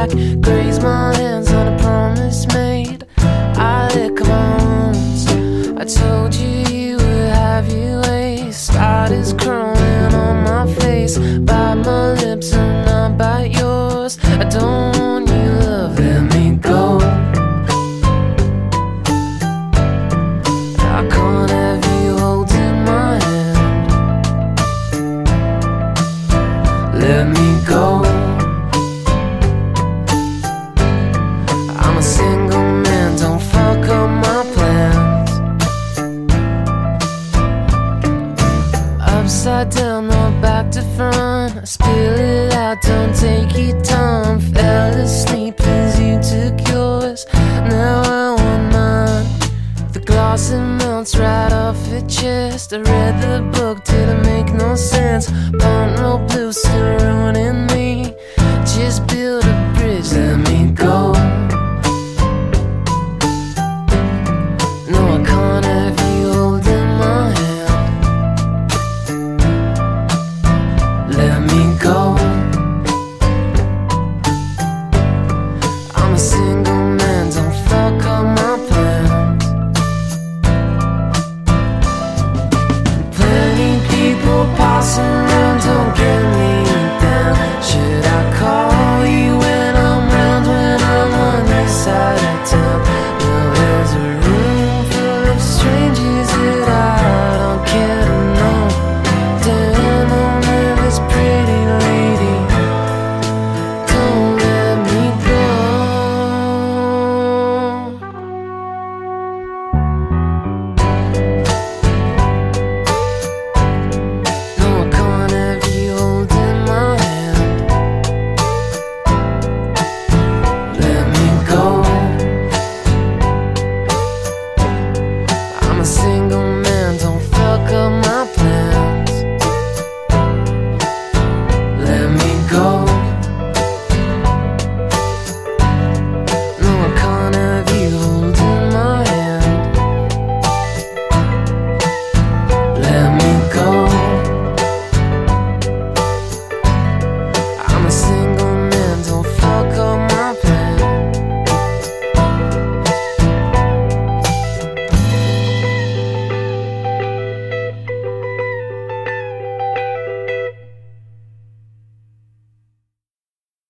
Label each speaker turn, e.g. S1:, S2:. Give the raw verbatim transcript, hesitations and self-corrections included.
S1: back, graze my hands on a promise made. I lick my wounds. I told you you would have your way. Spot is crawling on my face. Bite my lips and I bite yours. I don't want you, love, let me go. I can't have you holding my hand. Let me go. I'm a single man, don't fuck up my plans. Upside down or back to front, I spill it out, don't take your time. Fell asleep as you took yours, now I want mine. The glass it melts right off your chest. I read the book, didn't make no sense. Pump no blue, still